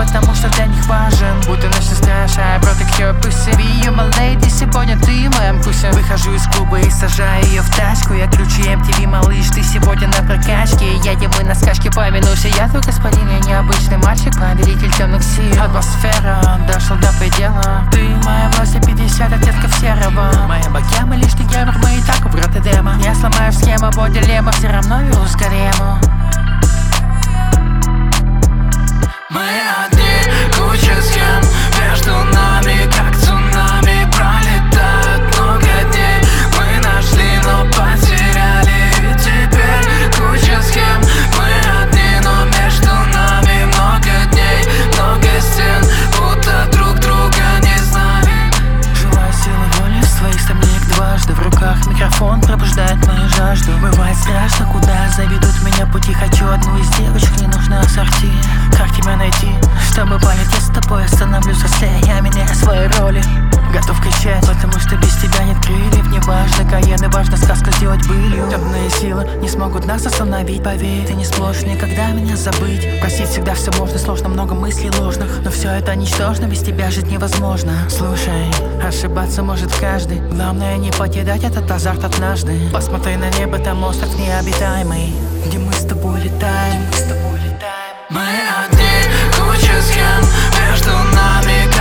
потому что для них важен. Будто ночь страж, I protect your pussy. Be you my lady, сегодня ты в моем вкусе. Выхожу из клуба и сажаю ее в тачку. Я круче MTV, малыш, ты сегодня на прокачке. Едем мы на скачке, помянусь, я твой господин, я необычный мальчик, повелитель темных сил. Атмосфера дошла до предела. Ты моя власть, 50 оттенков серого. Моя богема, лишь ты геймер, мы и так у брата демо. Я сломаю схему, по дилемма, все равно вернусь к гарему. Мы одни, куча схем между нами, как цунами пролетают много дней. Мы нашли, но потеряли, и теперь куча схем. Мы одни, но между нами много дней, много стен, будто друг друга не знали. Желаю силы воли, своих сомнений дважды. В руках микрофон пробуждает мою жажду. Бывает страшно, куда заведут меня пути. Хочу одну из девочек, не нужно ассорти. Как тебя найти, чтобы полететь с тобой? Остановлюсь взрослее, я меняю свои роли. Готов кричать, потому что без тебя нет крыльев. Не важно Каен, и важно сказку сделать былью. Темные силы не смогут нас остановить, поверь. Ты не сможешь никогда меня забыть. Простить всегда все можно, сложно, много мыслей ложных. Но все это ничтожно, без тебя жить невозможно. Слушай, ошибаться может каждый. Главное не потерять этот азарт однажды. Посмотри на небо, там остров необитаемый, где мы с тобой летаем. Мы одни, куча схем между нами.